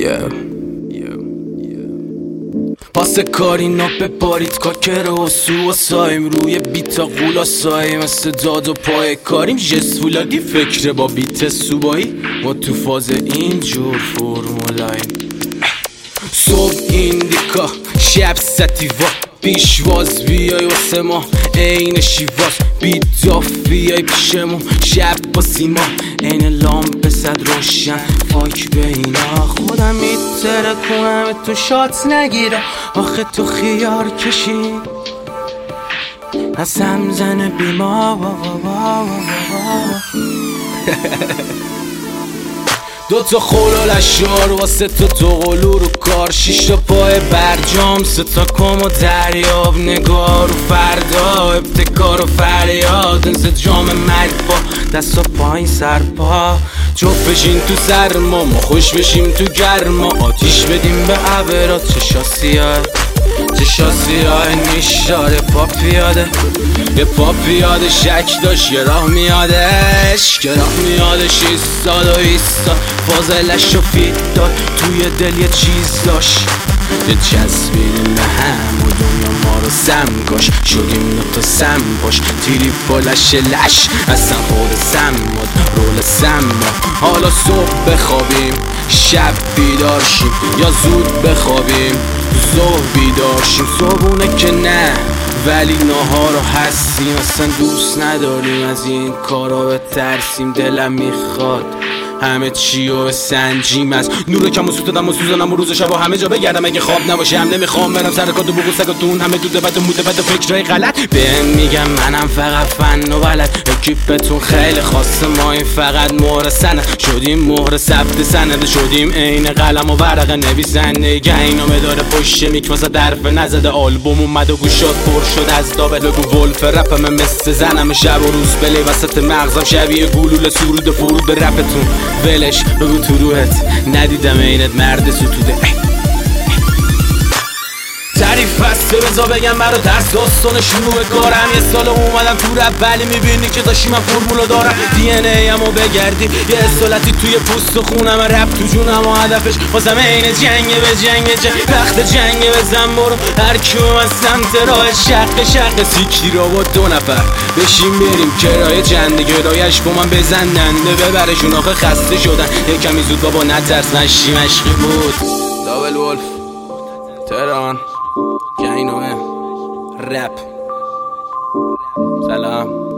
پاس کاری ناپه باریت کاکر و سو و سایم روی بیتا قولا سایم مثل داد و پای کاریم جسفولاگی فکر با بیت سوبایی ما تو فاز اینجور فرمولاییم صبح ایندیکا شب ستیوا پیشواز بیای واسه ما این شیواز بیداف بیای پیشمون شب با سیما این لامپ صد روشن فاک به اینا خودم میتره کنم تو شات نگیره آخه تو خیار کشی از همزن بیما دوتا خلال اشار واسه تو قلو رو کار 6 تا پای برجام 3 تا کم و دریاب نگار و فردا ابتکار و فریاد انزه جام مرگ با دستا پایین سرپا چوب بشین تو سرما ما خوش بشیم تو گرما آتیش بدیم به عبرات چشا سیاه نیشاره یه پا پیاده شک داشت یه راه میادش ایستاد و ایستاد فاضلش و فید داد توی دل یه چیز داشت یه چسبیدیم به هم و دنیا ما رو سم کاش شدیم نوتا سم باش تیری بالش لش اصلا خود سم بود رول سم حالا صبح بخوابیم شب بیدار شیم یا زود بخوابیم صبح بیدار شیم صبحونه که نه ولی ناهار رو هستیم اصلا دوست نداریم از این کارا بترسیم دلم میخواد همه چی رو سنجیم از نور کم و سوزدم و سوزنم و روز شب و همه جا بگردم اگه خواب نباشه هم نمیخوام برم سر کار و بگو سگاتون همه دوده بد و موده بد و فکرهای غلط بهم میگم منم فقط فن و بلد اکیپتون خیلی خاصه ما این فقط مهر سند شدیم مهر ثبت سند شدیم عین قلم و ورق نویسنده گینامه داره پشت میک واسه درف نزده آلبوم اومد و گوشات پر شد از دابل بگو ولف رپم مثل زنم شب و روز بلی وسط مغزم شبیه گلوله سرود فرود رپتون ولش بگو تو روحت ندیدم اینت مرد ستوده تعریف هسته بزا بگم برا درس داستان شروع کارم یه سال اومدم تو رپ ولی میبینی که داشتی من فرمولو دارم دی ان ای امو بگردی یه اصالتی توی پوست و خونم رپ تو جونم و هدفش واسم این جنگه به جنگ وقت جنگه بزن برو هر کیو من سمت راه شق سیکی را با 2 نفر بشیم بریم کرایه جنده گرایش با من بزننده ببرشون آخه خسته شدن یه کمی زود بابا نترس مشی مشقی بود دابل ولف تهران گینامه رپ سلام